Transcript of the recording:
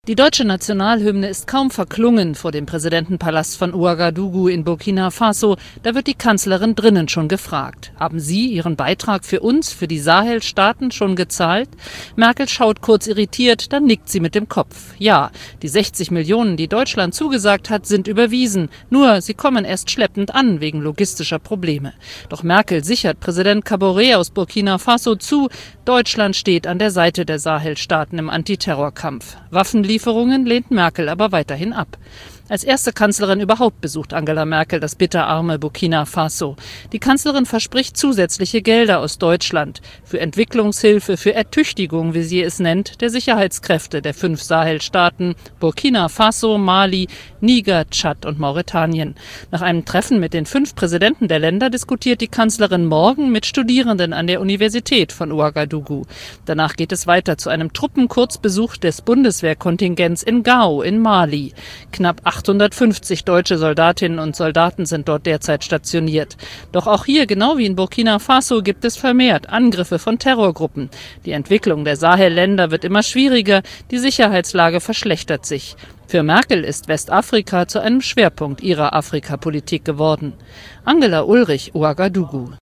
Die deutsche Nationalhymne ist kaum verklungen vor dem Präsidentenpalast von Ouagadougou in Burkina Faso. Da wird die Kanzlerin drinnen schon gefragt. Haben Sie Ihren Beitrag für uns, für die Sahel-Staaten schon gezahlt? Merkel schaut kurz irritiert, dann nickt sie mit dem Kopf. Ja, die 60 Millionen, die Deutschland zugesagt hat, sind überwiesen. Nur, sie kommen erst schleppend an, wegen logistischer Probleme. Doch Merkel sichert Präsident Kaboré aus Burkina Faso zu, Deutschland steht an der Seite der Sahel-Staaten im Antiterrorkampf. Waffenlieferungen lehnt Merkel aber weiterhin ab. Als erste Kanzlerin überhaupt besucht Angela Merkel das bitterarme Burkina Faso. Die Kanzlerin verspricht zusätzliche Gelder aus Deutschland für Entwicklungshilfe, für Ertüchtigung, wie sie es nennt, der Sicherheitskräfte der 5 Sahel-Staaten Burkina Faso, Mali, Niger, Tschad und Mauretanien. Nach einem Treffen mit den 5 Präsidenten der Länder diskutiert die Kanzlerin morgen mit Studierenden an der Universität von Ouagadougou. Danach geht es weiter zu einem Truppenkurzbesuch des Bundeswehrkontingents in Gao in Mali. Knapp 850 deutsche Soldatinnen und Soldaten sind dort derzeit stationiert. Doch auch hier, genau wie in Burkina Faso, gibt es vermehrt Angriffe von Terrorgruppen. Die Entwicklung der Sahel-Länder wird immer schwieriger, die Sicherheitslage verschlechtert sich. Für Merkel ist Westafrika zu einem Schwerpunkt ihrer Afrikapolitik geworden. Angela Ulrich, Ouagadougou.